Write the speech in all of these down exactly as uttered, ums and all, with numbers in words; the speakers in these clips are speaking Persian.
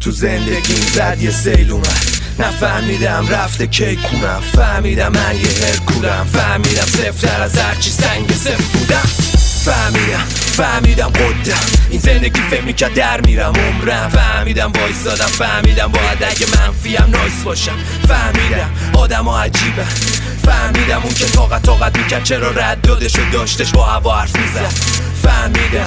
تو زندگیم زد یه سیل اومد، نفهمیدم رفته کی کنم. فهمیدم من یه هرکولم، فهمیدم سفتر از هرچی سنگ سفت بودم. فهمیدم فهمیدم قدم این زندگی فکر میکرد در میرم عمرم. فهمیدم وایسادم، فهمیدم باید اگه منفیم نایس باشم. فهمیدم آدم ها عجیبه، فهمیدم اون که طاقت طاقت میکرد چرا رد دادش و داشتش با هوا حرف میزد. فهمیدم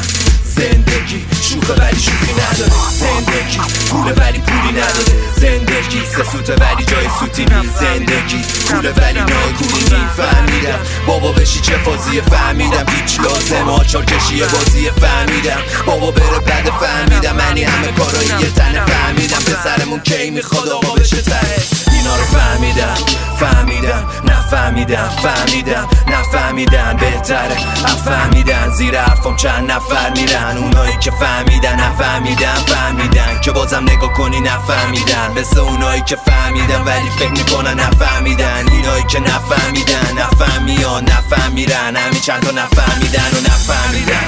زندگی شوخه ولی شوخی نداره، زندگی پوله ولی پولی نداره، زندگی سه سوته ولی جای سوتی نی، زندگی پوله ولی ناگونی نی. فهمیدم بابا بشی چه فازیه، فهمیدم هیچ لازم آچار کشیه بازیه. فهمیدم بابا بره بده، فهمیدم منی همه کارایی یه تنه. فهمیدم پسرمون کی میخواد آقا بشه ته، اینا رو فهمیدم فهمیدم نفهمیدم فهمیدم نفهمیدن بهتره نفهمیدن. زیر حرفم چند نفر میرن، اونایی که فهمیدن نفهمیدن، فهمیدن که بازم نگاه کنی نفهمیدن. مثل اونایی که فهمیدن ولی فکر میکنن نفهمیدن، اینایی که نفهمیدن نفهمیان نفهمیرن. همین چند تا نفهمیدن و نفهمیدن.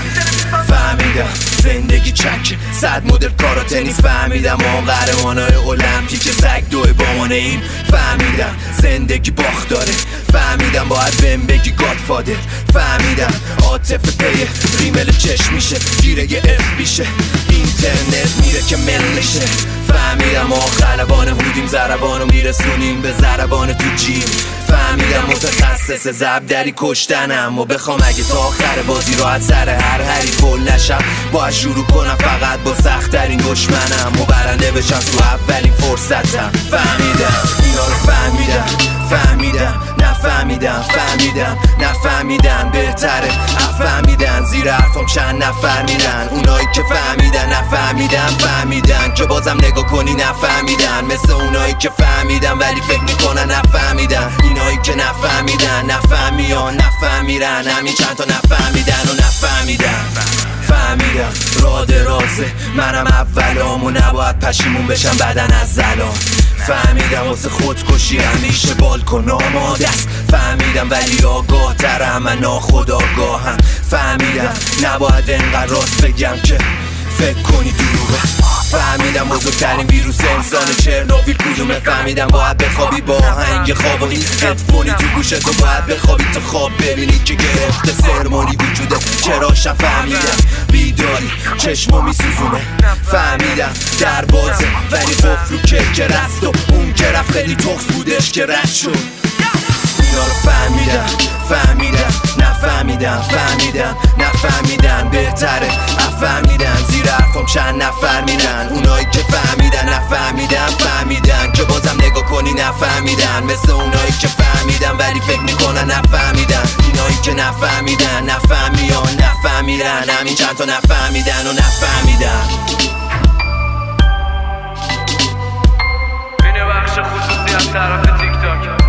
فهمیدم زندگی چک صد مدل کارا تنیس، فهمیدم ما قهرمانای المپیک سگ دوی بامانه ایم. فهمیدم زندگی باخت داره، فهمیدم باید بهم بگی گادفادر. فهمیدم عاطفه پیه ریمل چشم میشه، گیره یه اف میشه، اینترنت میره که ملشه. فهمیدم ما خلبان هودیم، زربانو میرسونیم به زربان تو جیم. فهمیدم متخصص زبدری کشتنم و بخوام اگه تا آخر بازی راحت سر هر هری فول نشم، باید شروع کنم فقط با سخت‌ترین دشمنم و برنده بشم تو اولین فرصتم. فهمیدم اینا رو فهمیدم فهمیدم نفهمیدم فهمیدم نفهمیدن بهتره نفهمیدن. زیر حرفم چند نفر میرن، اونایی که فهمیدن نفهمیدن، فهمیدن که بازم نگاه کنی نفهمیدن. مثل اونایی که فهمیدن ولی فکر میکنن نفهمیدن، اینایی که نفهمیدن نفهمیان نفهمیرن. همین چند تا نفهمیدن و نفهمیدن. فهمیدم راه درازه منم اولام و نباید پشیمون بشم بعدن از زلام. فهمیدم واسه خودکشی همیشه بالکن آماده است، فهمیدم ولی آگاه ترم من ناخودآگاهم. فهمیدم نباید انقدر راست بگم که فکر کنی دروغه. فهمیدم بزرگترین ویروس انسان چرنوبیل کدومه، فهمیدم باید بخوابی با آهنگ خواب و این هدفونی تو گوشتو باید بخوابی تو خواب ببینی که گرفته سرمونی وجوده. چراشم فهمیدم بیداری چشمو میسوزونه، فهمیدم در بازه ولی قفل رو که رست و اون که رفت خیلی تخص بودش که رد شد. اینا رو فهمیدم فهمیدم نفهمیدم فهمیدم نفهمیدن بهتره نفهمیدن. زیر حرفم چند نفر میرن، اونایی که فهمیدن نفهمیدن، فهمیدن که بازم نگاه کنی نفهمیدن. مثل اونایی که فهمیدن ولی فکر میکنن نفهمیدن، اینایی که نفهمیدن نفهمیان نفهمیرن. همین چند تا نفهمیدن و نفهمیدن. اینه بخش خصوصی از طرف تیک تاک،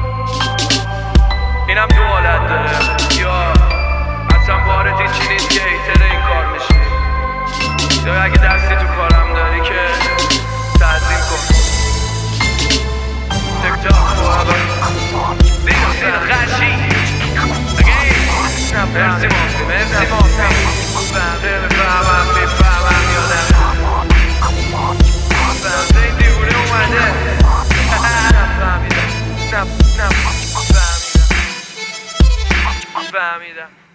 اینم دو حالت داره، یا اصلا وارد چی نیست که هیتر این کار میشه، یا اگه دستی تو کارم داری که تعظیم کن. تک تاک با هوا زیرو زیرو خرشی مرسی مافی مرسی مافی بقیه بفهمم میفهمم یا نه بقیه این دیوونه اومده نفهمیدم نفهمیدم فهمیدم